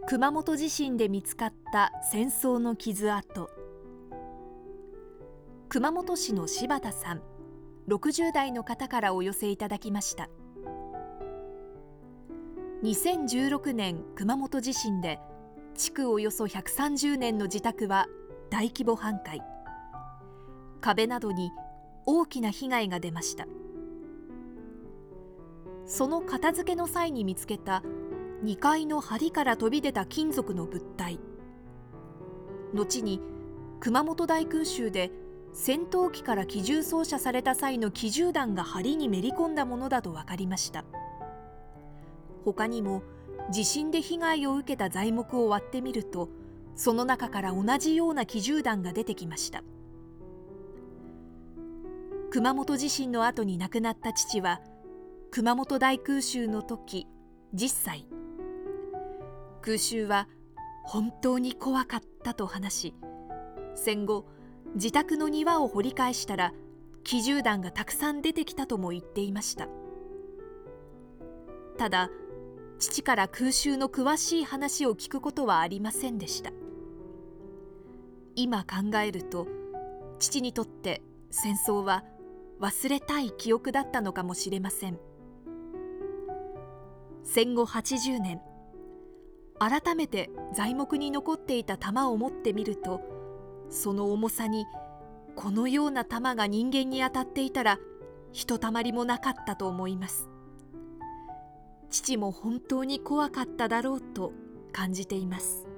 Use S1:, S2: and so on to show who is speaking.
S1: 熊本地震で見つかった戦争の傷跡。熊本市の柴田さん、60代の方からお寄せいただきました。2016年熊本地震で築およそ130年の自宅は大規模半壊。壁などに大きな被害が出ました。その片付けの際に見つけた2階の梁から飛び出た金属の物体、後に熊本大空襲で戦闘機から機銃掃射された際の機銃弾が梁にめり込んだものだと分かりました。他にも地震で被害を受けた材木を割ってみると、その中から同じような機銃弾が出てきました。熊本地震の後に亡くなった父は、熊本大空襲の時10歳。空襲は本当に怖かったと話し、戦後自宅の庭を掘り返したら機銃弾がたくさん出てきたとも言っていました。ただ父から空襲の詳しい話を聞くことはありませんでした。今考えると、父にとって戦争は忘れたい記憶だったのかもしれません。戦後80年、改めて材木に残っていた弾を持ってみると、その重さにこのような弾が人間に当たっていたらひとたまりもなかったと思います。父も本当に怖かっただろうと感じています。